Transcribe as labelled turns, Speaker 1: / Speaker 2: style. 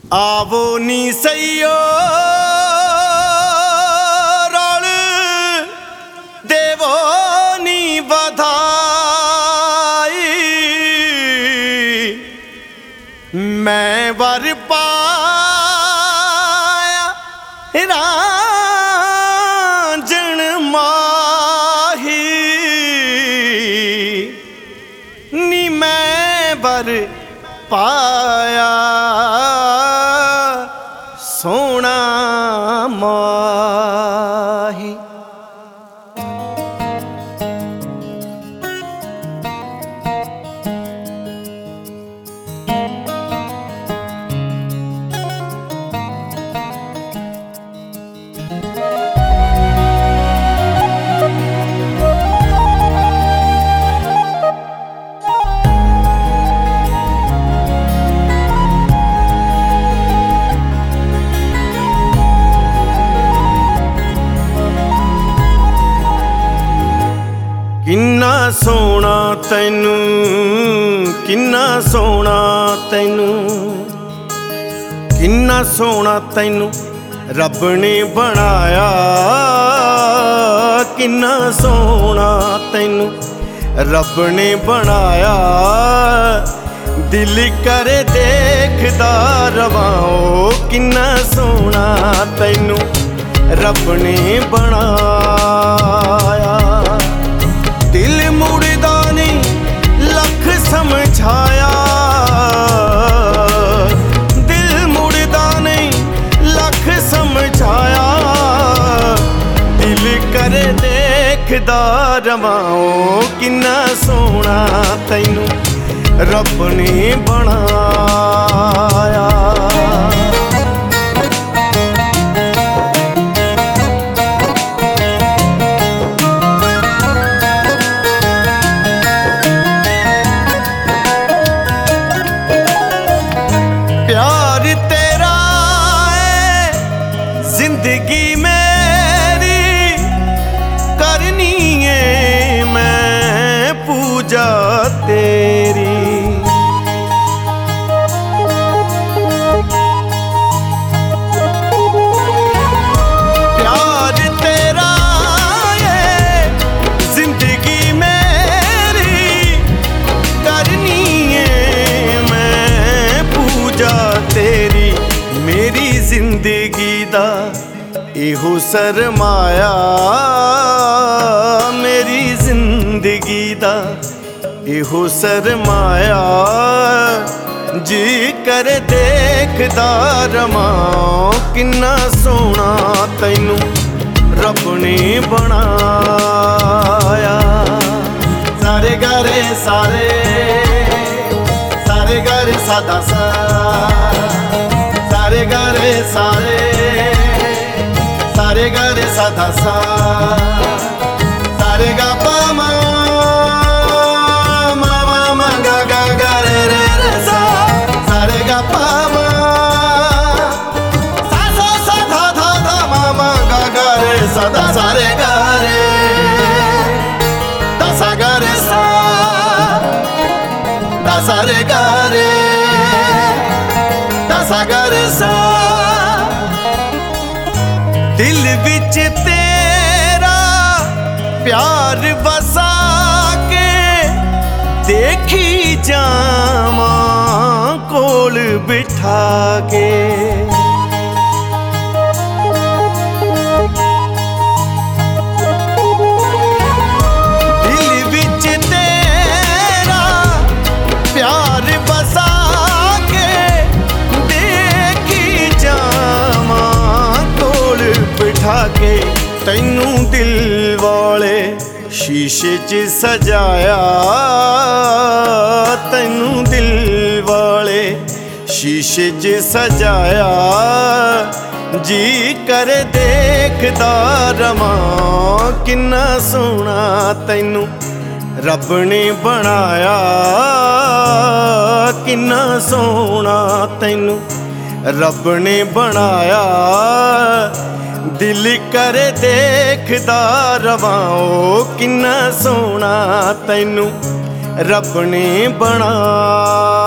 Speaker 1: आवो नी सैयो रल देवो नी बधाई। मैं वर पाया रांझण माही नी मैं वर पाया सोना माही। किन्ना सोना तैनू किन्ना सोना तैनू किन्ना सोना तैनू रब ने बनाया। किन्ना सोना तैनू रब ने बनाया। दिल करे देखदा रवाओ किन्ना सोना तैनू रब ने बनाया। दिल मुड़दा नहीं लख समझाया। दिल मुड़दा नहीं लख समझाया। दिल करे देखदा रवाओ किन्ना सोना तैनू रब ने बनाया। प्यार तेरा है जिंदगी मेरी करनी है मैं पूजा तेरी। प्यार तेरा है जिंदगी मेरी करनी है मैं पूजा तेरी। मेरी जिंदगी दा इहो सरमाया। मेरी जिंदगी दा इहो सरमाया। जी कर देखदा रवां किन्ना सोना तैनू रब ने बनाया। सारे गारे सारे सारे गारे सादा सा सारे गारे सारे सारे गारे सादा सा सारे गा पा मा मा मा मा गा गा गा रे रे रे सा सारे गा पा मा सा सा सा धा धा धा मा मा गा गा रे सा दा सारे गा रे दा सा गा रे सा दा सारे गा रे दा सा गा रे सा। दिल विच तेरा प्यार बसा के देखी जावां कोल बिठा के। दिल विच तेरा प्यार बसा के देखी जावां कोल बिठा के। तैनू दिल वाले शीशे च सजाया। तैनू दिल वाले शीशे च सजाया। जी कर देखदा रवां किन्ना सोना तैनू रब ने बनाया। किन्ना सोना तैनू रब ने बनाया। दिल करे देखदा रवां किन्ना सोना तैनू रब ने बनाया।